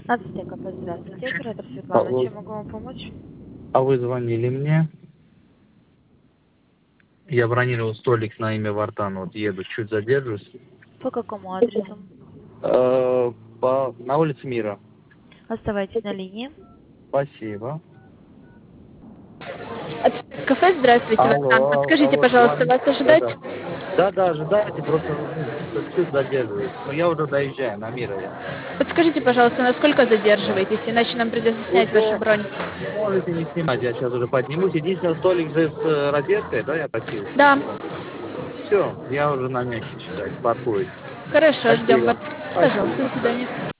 КП, здравствуйте. Оператор Светлана, Алло. чем могу вам помочь? А вы звонили мне? Я бронировал столик на имя Вартан. Вот еду, чуть задержусь. По какому адресу? На улице Мира. Оставайтесь на линии. Спасибо. Кафе, здравствуйте, Вартан. Подскажите, Алло, пожалуйста, звоните. вас ожидать? Да, ожидайте, просто чуть задерживаюсь. Но я уже доезжаю, на Мира я. Подскажите, пожалуйста, насколько Да. задерживаетесь, иначе нам придется снять вашу Уже бронь. можете не снимать, я сейчас уже поднимусь. Единственный столик же с розеткой, да, я просил? Да, Все, я уже на месте, считаю, паркуюсь. хорошо, ждем Спасибо. вас. Спасибо. Пожалуйста, до свидания.